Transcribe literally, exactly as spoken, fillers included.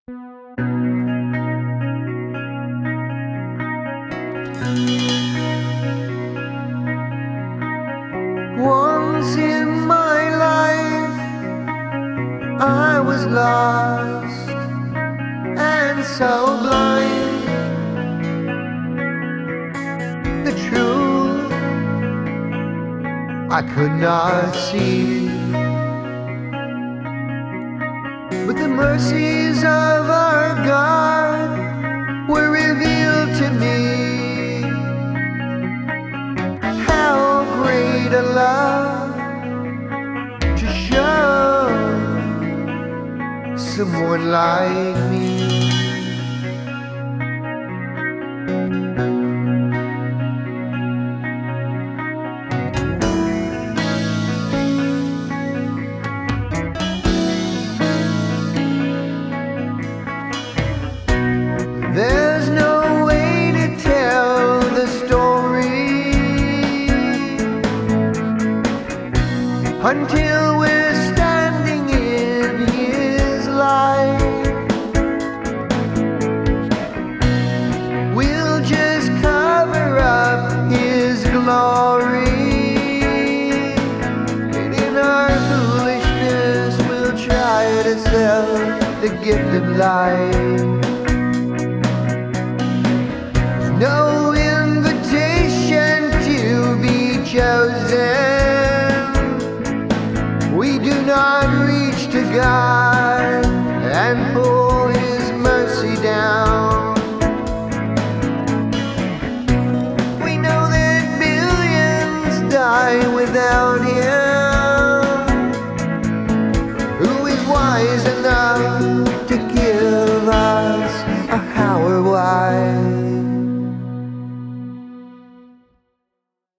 Once in my life I was lost and so blind. The truth I could not see, but the mercies of our God were revealed to me. How great a love to show someone like me. There's no way to tell the story until we're standing in His light. We'll just cover up His glory, and in our foolishness we'll try to sell the gift of life. No invitation to be chosen. We do not reach to God and pour His mercy down.